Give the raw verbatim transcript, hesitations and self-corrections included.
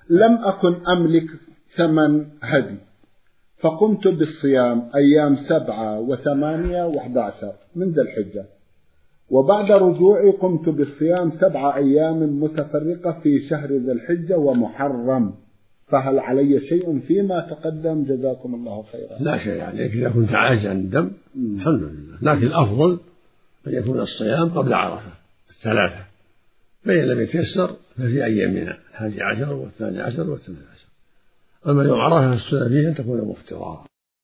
لم أكن أملك ثمن هدي، فقمت بالصيام أيام سبعة وثمانية وأحد عشر من ذي الحجة، وبعد رجوعي قمت بالصيام سبعة أيام متفرقة في شهر ذي الحجة ومحرم، فهل علي شيء فيما تقدم؟ جزاكم الله خيرا. لا شيء عليك إذا كنت عاجز عن الدم، الحمد لله، لكن الأفضل أن يكون الصيام قبل عرفة الثلاثة، فإن لم يتيسر ففي أيامنا الحادي عشر والثاني عشر والثالث عشر. أما يوم عرفة فالسنة فيه أن تكون مفطرا.